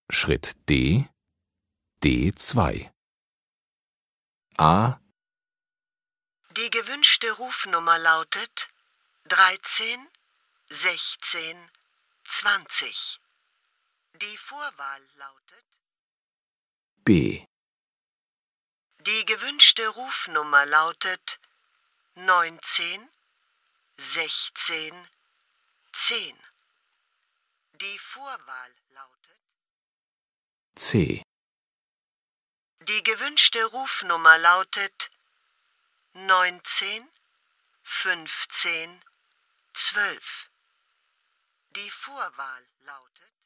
Schritt D, D2. A. Die gewünschte Rufnummer lautet 13 16 20. Die Vorwahl lautet B. Die gewünschte Rufnummer lautet 19 16 10. Die Vorwahl lautet C. Die gewünschte Rufnummer lautet 19 15 12. Die Vorwahl lautet